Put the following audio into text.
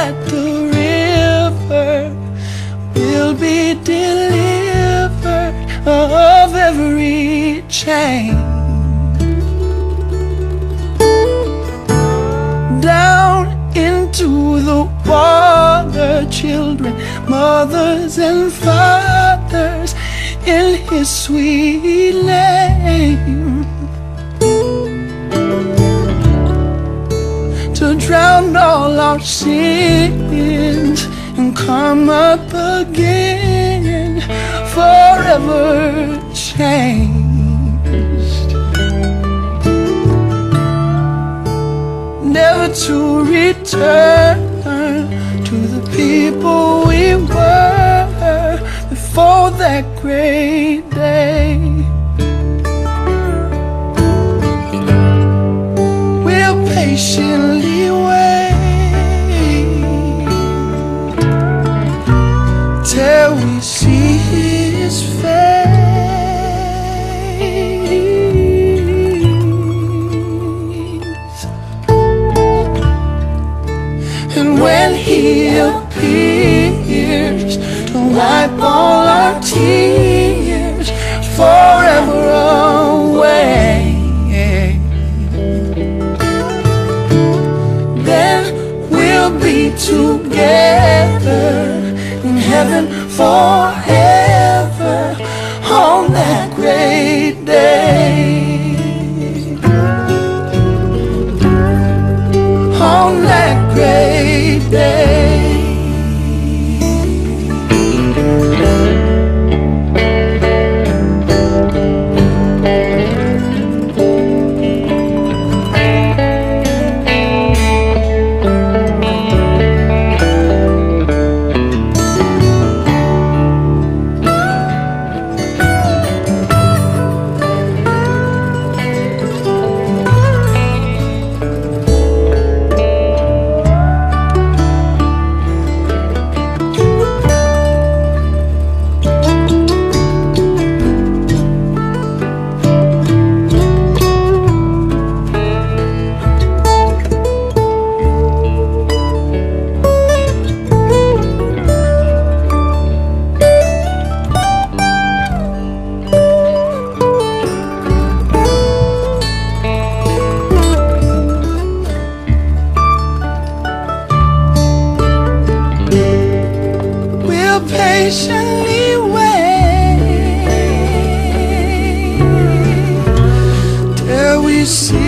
at the river will be delivered of every chain. Down into the water, children, mothers and fathers, in His sweet name, to drown all our sins and come up again, forever changed, never to return to the people we were before that great day. We'll patiently wait till we see His face, and when He appears to wipe all our tears forever away, then we'll be together in heaven forever on that great day, on that great day. Patiently wait till we see